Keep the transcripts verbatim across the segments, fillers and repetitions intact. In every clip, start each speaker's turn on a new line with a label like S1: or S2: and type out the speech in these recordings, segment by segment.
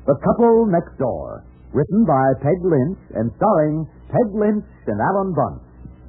S1: The Couple Next Door, written by Peg Lynch and starring Peg Lynch and Alan Bunce.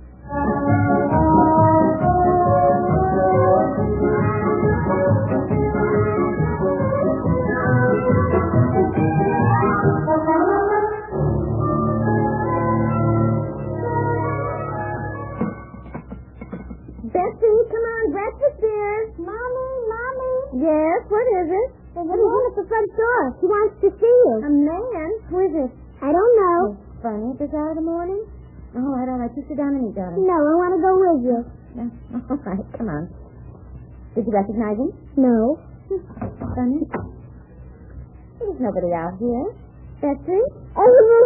S2: Betsy, come on, breakfast here.
S3: Mommy, Mommy.
S2: Yes, what is it?
S3: There's a man at the front door. He wants to see you.
S2: A man? Who is it?
S3: I don't know.
S2: It's funny, this hour of the morning. All right, all right, you sit down and eat, darling.
S3: No, I want to go with you.
S2: All right, come on. Did you recognize him?
S3: No.
S2: Funny. There's nobody out here. Betsy?
S3: Oh,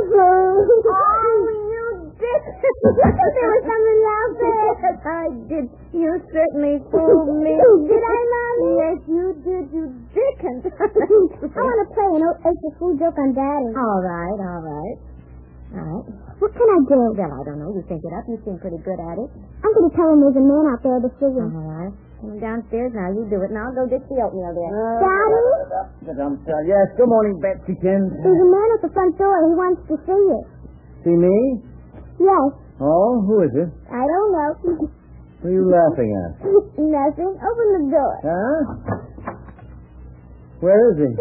S3: you did. There was somebody out there.
S2: Yes, I did. You certainly fooled me.
S3: Did I, Mommy?
S2: Yes, you did. You didn't.
S3: I want to play an April Fool joke on Daddy.
S2: All right, all right. All right.
S3: What can I do?
S2: Well, I don't know. You think it up. You seem pretty good at it.
S3: I'm going to tell him there's a man out there to see you.
S2: All right. Come downstairs now. You do it, and I'll go get the oatmeal there.
S3: Uh, Daddy?
S4: Yes, good morning, Betsy Kins.
S3: There's a man at the front door. He wants to see you.
S4: See me?
S3: Yes.
S4: Oh, who is it?
S3: I don't know.
S4: What are you laughing at?
S3: Nothing. Open the door.
S4: Huh? Where is he?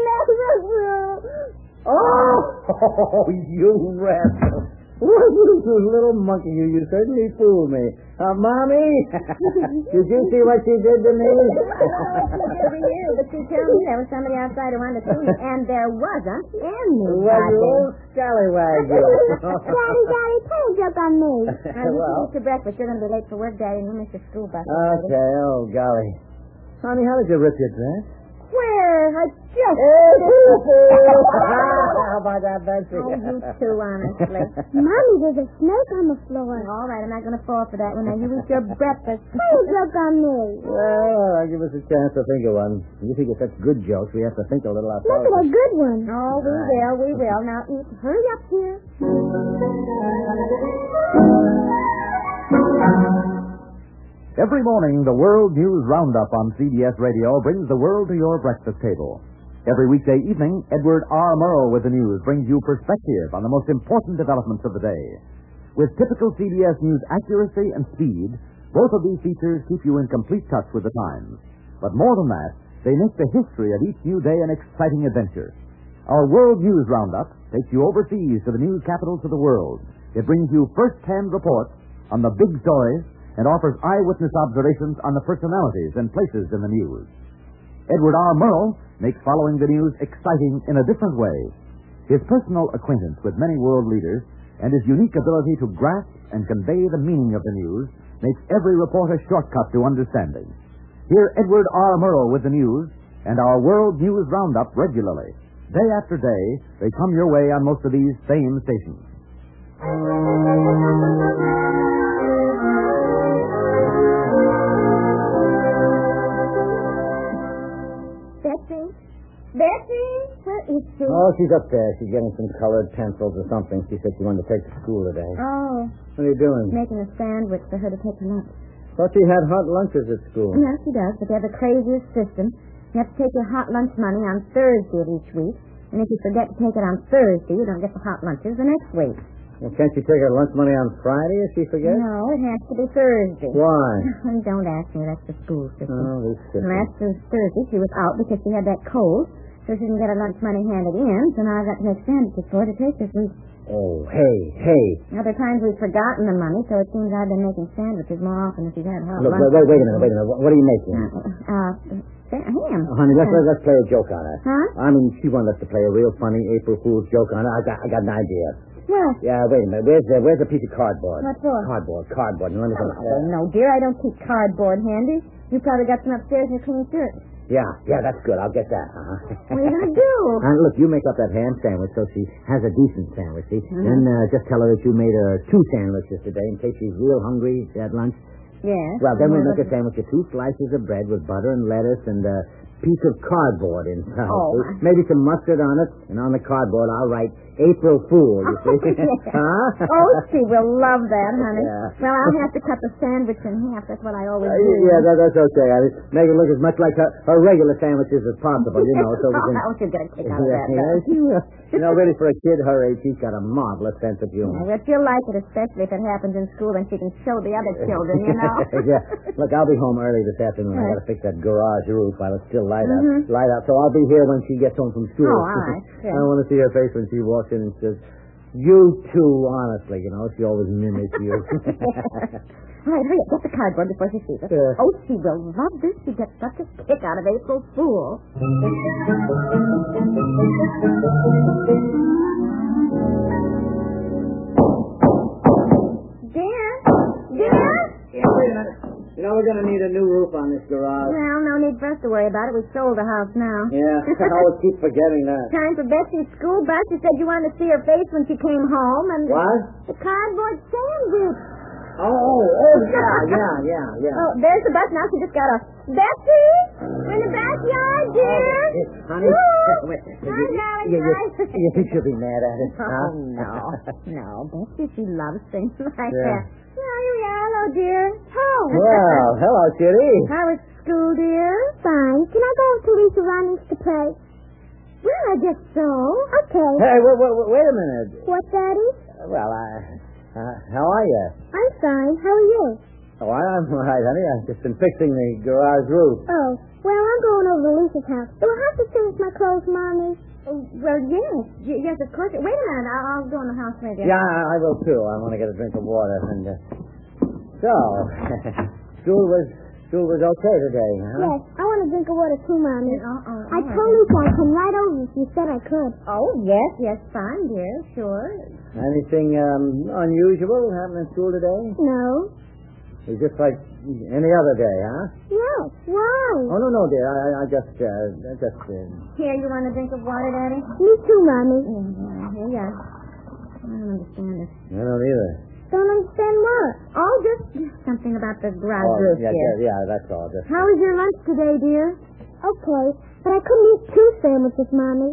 S4: Oh, you rascal. You little monkey, you, you certainly fooled me. Uh, Mommy, did you see what she did to me?
S2: Every year, but you tell me there was somebody outside who wanted to see me, and there wasn't any.
S4: Well, you old scallywag, you.
S3: Daddy, Daddy, play a joke on me.
S2: Now, you
S4: Well.
S2: can eat your breakfast. You're going to be late for work, Daddy, and you miss your school bus.
S4: Okay, oh, golly. Honey, how did you rip your dress?
S2: Where? I just...
S4: How about that, Betsy?
S2: Oh, you too, honestly.
S3: Mommy, there's a snake on the floor.
S2: All right, I'm not going to fall for that one. Now, you eat your breakfast.
S3: Play a joke on me.
S4: Well, I'll give us a chance to think of one. You think it's such good jokes, we have to think a little
S3: Look
S4: ourselves.
S3: at a good one.
S2: Oh, we will, we will. Now, eat. Hurry up here.
S1: Every morning, the World News Roundup on C B S Radio brings the world to your breakfast table. Every weekday evening, Edward R. Murrow with the news brings you perspective on the most important developments of the day. With typical C B S News accuracy and speed, both of these features keep you in complete touch with the times. But more than that, they make the history of each new day an exciting adventure. Our World News Roundup takes you overseas to the news capitals of the world. It brings you first-hand reports on the big stories and offers eyewitness observations on the personalities and places in the news. Edward R. Murrow makes following the news exciting in a different way. His personal acquaintance with many world leaders and his unique ability to grasp and convey the meaning of the news makes every report a shortcut to understanding. Hear Edward R. Murrow with the news and our World News Roundup regularly. Day after day, they come your way on most of these same stations.
S2: Betsy? Betsy? Where is she?
S4: Oh, she's up there. She's getting some colored pencils or something. She said she wanted to take to school today.
S2: Oh,
S4: What are you doing?
S2: making a sandwich for her to take to lunch.
S4: Thought she had hot lunches at school.
S2: Yes, she does, but they have the craziest system. You have to take your hot lunch money on Thursday of each week, and if you forget to take it on Thursday, you don't get the hot lunches the next week.
S4: Well, can't she take her lunch money on Friday if she forgets?
S2: No, it has to be Thursday.
S4: Why?
S2: Don't ask me. That's the school system.
S4: Oh, this system.
S2: Last Thursday, she was out because she had that cold, so she didn't get her lunch money handed in, so now I've got to make sandwiches for her to take this week.
S4: Oh, hey, hey.
S2: Other times we've forgotten the money, so it seems I've been making sandwiches more often than she's had hot
S4: Look,
S2: lunch.
S4: wait, wait, wait a minute, wait a minute. What, what are you making?
S2: Uh, uh, sa- ham.
S4: Oh, honey, let's, let's, let's play a joke on her.
S2: Huh?
S4: I mean, she wanted us to play a real funny April Fool's joke on her. I got, I got an idea.
S2: Well,
S4: Yeah, wait a minute. Where's the, where's the piece of cardboard?
S2: What for?
S4: Cardboard, cardboard. Now, let me
S2: oh,
S4: think.
S2: no, dear, I don't keep cardboard handy. You probably got some upstairs in your clean shirt.
S4: Yeah, yeah, that's good. I'll get that. Uh-huh.
S2: What are you going to do?
S4: And look, you make up that ham sandwich so she has a decent sandwich, see?
S2: Mm-hmm.
S4: Then uh, just tell her that you made her two sandwiches today in case she's real hungry at lunch.
S2: Yes.
S4: Well, then we'll
S2: Well,
S4: make a sandwich of two slices of bread with butter and lettuce and uh, piece of cardboard inside.
S2: Oh.
S4: See? Maybe some mustard on it, and on the cardboard I'll write April Fool, you see.
S2: Oh, yeah.
S4: Huh?
S2: Oh, she will love that, honey.
S4: Yeah.
S2: Well, I'll have to cut the sandwich in half. That's what I always
S4: Uh,
S2: do.
S4: yeah, that, that's okay. I mean, make it look as much like her, her regular sandwiches as possible, you know, so we can...
S2: Oh, she'll get a kick out of
S4: yeah,
S2: that.
S4: yeah,
S2: though.
S4: she, uh, you know, really, for a kid her age, she's got a marvelous sense of humor.
S2: Yeah, but she'll like it, especially if it happens in school, and she can show the other children, you know.
S4: yeah. Look, I'll be home early this afternoon. I
S2: Right.
S4: got to fix that garage roof while it's still light out.
S2: Mhm.
S4: Light out. So I'll be here when she gets home from school.
S2: Oh, all right.
S4: I
S2: Good.
S4: don't want to see her face when she walks in and says, "You too," honestly. You know, she always mimics you.
S2: All right, hurry up. Get the cardboard before she sees it.
S4: Yeah.
S2: Oh, she will love this. She gets such a kick out of April Fool. Dear? Dear?
S4: Yeah, wait a minute. You know, we're going to need a new roof on this garage.
S2: Well, no need for us to worry about it. We sold the house now.
S4: Yeah, I always keep forgetting that.
S2: Time for Betsy's school bus. You said you wanted to see her face when she came home, and
S4: What?
S2: the cardboard sandwich.
S4: Oh, oh, oh, yeah, yeah, yeah, yeah.
S2: Oh, there's the bus now. She just got off. Betsy, we're in the backyard, dear.
S4: Honey,
S2: Woo!
S4: wait,
S2: Hi,
S4: you,
S2: darling.
S4: you, you,
S2: Hi.
S4: you think she'll be mad at us?
S2: Oh,
S4: huh?
S2: no. No, Betsy, she loves things like
S4: Yeah.
S2: that. Yeah, here we are. Hello, dear. Oh.
S4: Well, hello, Kitty.
S2: How was school, dear?
S3: Fine. Can I go to Lisa Runnings to play?
S2: Well, I guess so.
S3: Okay.
S4: Hey, wait, wait, wait a minute.
S3: What, Daddy?
S4: Well, I, uh, how are you?
S3: I'm fine. How are you?
S4: Oh, I'm all right, honey. I've just been fixing the garage roof.
S3: Oh, well, I'm going over to Lisa's house. Do I have to finish my clothes, Mommy?
S2: Oh, well, yes. Y- yes, of course. Wait a minute. I'll, I'll go in the house maybe.
S4: Yeah, I, I will too. I want to get a drink of water. And uh, so, school was school was okay today, huh?
S3: Yes, I want a drink of water too, Mommy.
S2: Oh, oh,
S3: I
S2: all right.
S3: told Lisa I'd come right over if you said I could.
S2: Oh, yes, yes, fine, dear. Sure.
S4: Anything um, unusual happened in school today?
S3: No.
S4: It was just like any other day, huh?
S3: Yes. Why?
S4: Oh no, no, dear. I, I just, uh, I just. Uh,
S2: Here, you want a drink of water, Daddy?
S3: Me too, Mommy.
S2: Yeah, here you are. I don't understand it.
S4: I don't either.
S3: Don't understand what?
S2: Oh, just something about the garage
S4: Oh,
S2: roof,
S4: yeah,
S2: dear.
S4: yeah, yeah, that's all. Just.
S2: How was your lunch today, dear?
S3: Okay, but I couldn't eat two sandwiches, Mommy.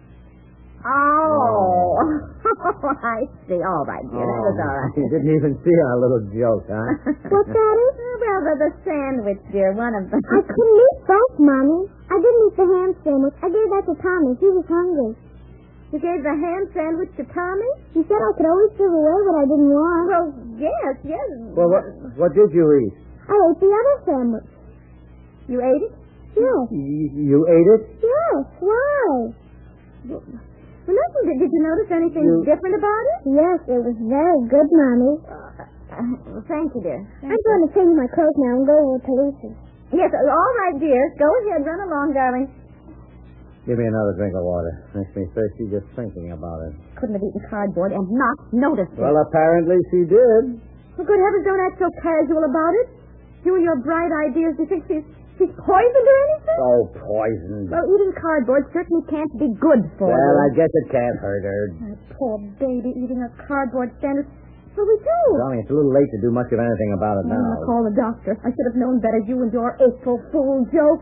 S2: Oh, I see. All right, dear. That was all right.
S4: You didn't even see our little joke, huh?
S3: What, Daddy?
S2: Well, the, the sandwich, dear, one of them.
S3: I couldn't eat both, Mommy. I didn't eat the ham sandwich. I gave that to Tommy. He was hungry.
S2: You gave the ham sandwich to Tommy?
S3: He said I could always give away what I didn't want.
S2: Well, yes, yes.
S4: Well, what what did you eat?
S3: I ate the other sandwich.
S2: You ate it?
S3: Yes.
S4: You, you ate it?
S3: Yes. Why?
S2: Well, nothing. Did, did you notice anything
S4: You-
S2: different about it?
S3: Yes, it was very good, Mommy.
S2: Uh, uh, well, thank you, dear. Thank
S3: I'm going to change my clothes now and go over to Lisa's.
S2: Yes, uh, all right, dear. Go ahead. Run along, darling.
S4: Give me another drink of water. Makes me thirsty just thinking about it.
S2: Couldn't have eaten cardboard and not noticed it.
S4: Well, apparently she did.
S2: For good heavens, don't act so casual about it. You and your bright ideas. Do you think she's, she's poisoned or anything?
S4: Oh, poisoned.
S2: Well, eating cardboard certainly can't be good for
S4: Well,
S2: you.
S4: I guess it can't hurt her.
S2: That poor baby eating a cardboard sandwich. What do we do?
S4: Darling, it's a little late to do much of anything about it
S2: I'm going to
S4: now.
S2: call the doctor. I should have known better, you and your April Fool joke.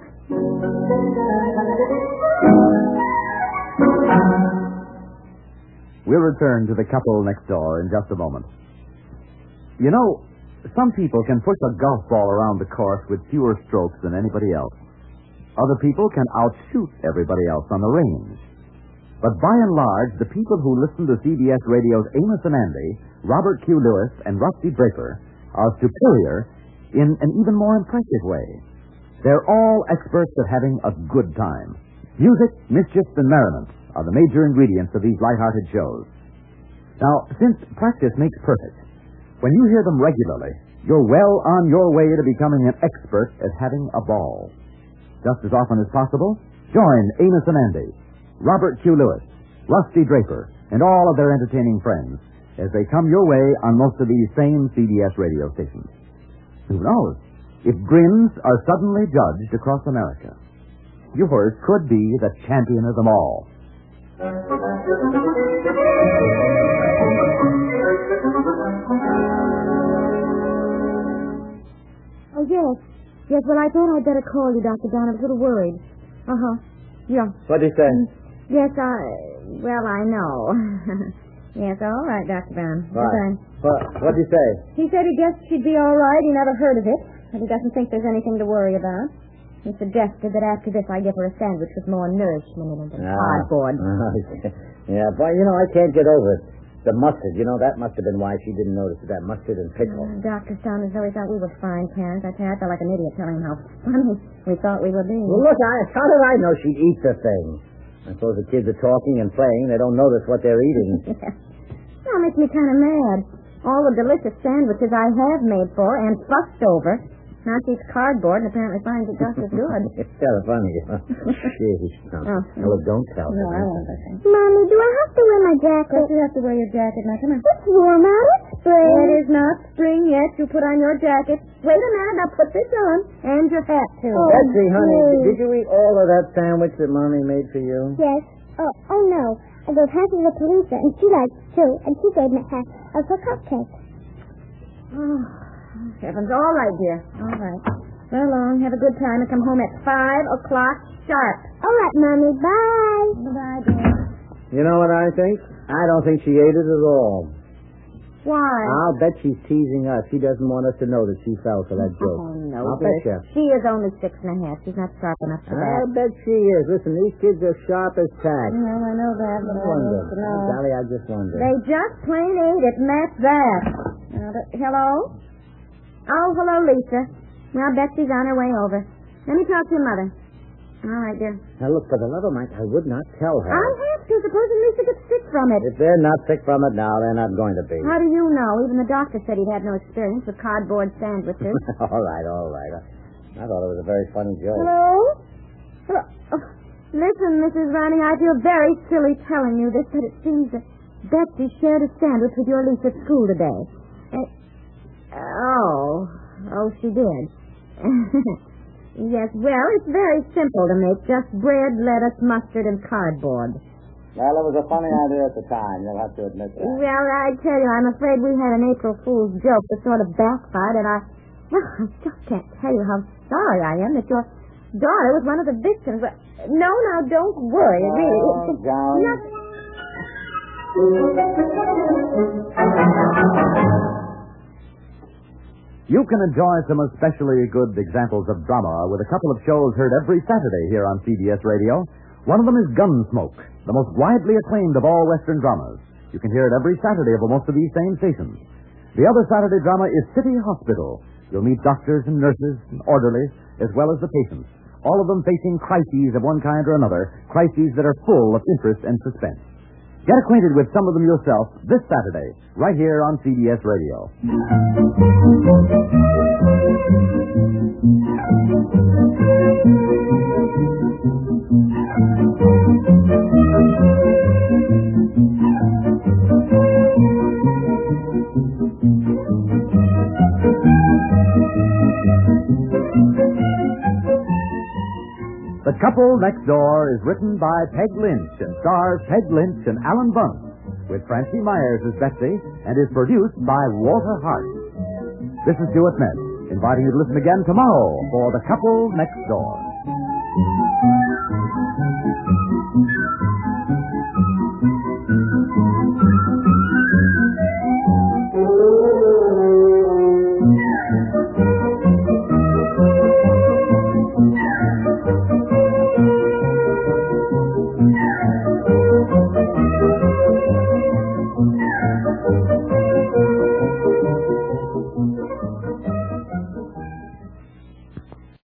S1: We'll return to the couple next door in just a moment. You know, some people can push a golf ball around the course with fewer strokes than anybody else. Other people can outshoot everybody else on the range. But by and large, the people who listen to C B S Radio's Amos and Andy, Robert Q. Lewis, and Rusty Draper are superior in an even more impressive way. They're all experts at having a good time. Music, mischief, and merriment are the major ingredients of these light-hearted shows. Now, since practice makes perfect, when you hear them regularly, you're well on your way to becoming an expert at having a ball. Just as often as possible, join Amos and Andy, Robert Q. Lewis, Rusty Draper, and all of their entertaining friends as they come your way on most of these same C B S radio stations. Who knows? If grins are suddenly judged across America, yours could be the champion of them all.
S2: Oh, yes. Yes, well, I thought I'd better call you, Doctor Don. I was a little worried. Uh-huh. Yeah.
S4: What'd he say?
S2: Yes, I... Well, I know. Yes, all right, Doctor Brown.
S4: Right. What, what'd he say?
S2: He said he guessed she'd be all right. He never heard of it. But he doesn't think there's anything to worry about. He suggested that after this I give her a sandwich with more nourishment in it than
S4: Ah.
S2: cardboard.
S4: Yeah, boy, you know, I can't get over it. The mustard, you know, that must have been why she didn't notice it, that mustard and pickle.
S2: Uh, Doctor sounded as though he thought we were fine parents. I tell you, I felt like an idiot telling him how funny we thought we were being.
S4: Well, look, I, how did I know she'd eat the thing? I suppose the kids are talking and playing. They don't notice what they're eating.
S2: Yeah. That makes me kind of mad. All the delicious sandwiches I have made for and fussed over. Now she eats cardboard and apparently finds it just as good.
S4: It's kind of funny. Jeez. No,
S2: Oh.
S4: no, look, don't tell
S2: No,
S4: her.
S2: I won't listen.
S3: Mommy, do I have to wear my
S2: Of course,
S3: jacket?
S2: you have to wear your jacket now. Come on.
S3: It's warm out. It's spring.
S2: It is not spring yet. You put on your jacket. Wait a minute. Now put this on. And your hat, too.
S3: Oh.
S4: Betsy, honey,
S3: Yay.
S4: did you eat all of that sandwich that Mommy made for you?
S3: Yes. Oh, oh no. I gave half of it to Lisa, and she liked it too, and she gave me half of her cupcake.
S2: Oh, heavens. All right, dear. All right. Well, long. Have a good time and come home at five o'clock sharp.
S3: All right, Mommy. Bye.
S2: Bye, dear.
S4: You know what I think? I don't think she ate it at all.
S2: Why?
S4: I'll bet she's teasing us. She doesn't want us to know that she fell for that joke.
S2: Oh, no,
S4: I'll
S2: dear.
S4: bet you.
S2: She is only six and a half. She's not sharp enough for that.
S4: I'll bet she is. Listen, these kids are sharp as tack.
S2: Well, I know that, but
S4: I
S2: I
S4: wonder.
S2: don't know.
S4: Dolly, I just wonder.
S2: They just plain ate it, and that's that. Now, th- hello? Oh, hello, Lisa. Well, Betsy's on her way over. Let me talk to your mother. All right, dear.
S4: Now, look, for the love of Mike, I would not tell her.
S2: I have to. Supposing Lisa gets sick from it.
S4: If they're not sick from it now, they're not going to be.
S2: How do you know? Even the doctor said he'd had no experience with cardboard sandwiches.
S4: all right, all right. I thought it was a very funny joke.
S2: Hello? Hello? Oh, listen, Missus Ronning, I feel very silly telling you this, but it seems that Betsy shared a sandwich with your Lisa at school today. Uh, oh. Oh, she did. Yes, well, it's very simple to make. Just bread, lettuce, mustard, and cardboard.
S4: Well, it was a funny idea at the time. You'll have to admit that.
S2: Well, I tell you, I'm afraid we had an April Fool's joke that sort of backfired, and I... Well, I just can't tell you how sorry I am that your daughter was one of the victims. But no, now, don't worry. It really...
S4: Oh,
S2: It's
S4: John.
S2: nothing.
S1: You can enjoy some especially good examples of drama with a couple of shows heard every Saturday here on C B S Radio. One of them is Gunsmoke, the most widely acclaimed of all Western dramas. You can hear it every Saturday over most of these same stations. The other Saturday drama is City Hospital. You'll meet doctors and nurses and orderlies, as well as the patients, all of them facing crises of one kind or another, crises that are full of interest and suspense. Get acquainted with some of them yourself this Saturday, right here on C B S Radio. The Couple Next Door is written by Peg Lynch and stars Peg Lynch and Alan Bunce, with Francie Myers as Betsy, and is produced by Walter Hart. This is Stuart Metz, inviting you to listen again tomorrow for The Couple Next Door.